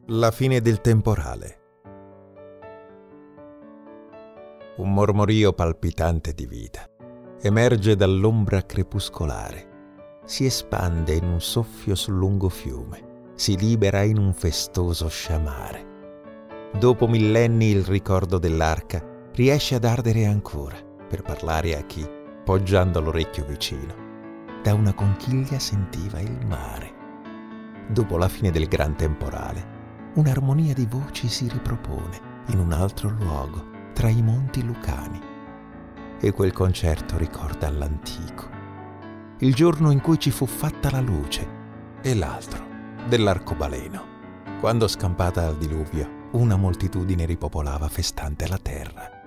La fine del temporale. Un mormorio palpitante di vita emerge dall'ombra crepuscolare, si espande in un soffio sul lungo fiume, si libera in un festoso sciamare. Dopo millenni il ricordo dell'arca riesce ad ardere ancora per parlare a chi, poggiando l'orecchio vicino, da una conchiglia sentiva il mare. Dopo la fine del gran temporale, un'armonia di voci si ripropone in un altro luogo tra i monti lucani. E quel concerto ricorda l'antico, il giorno in cui ci fu fatta la luce, e l'altro dell'arcobaleno, quando scampata al diluvio una moltitudine ripopolava festante la terra.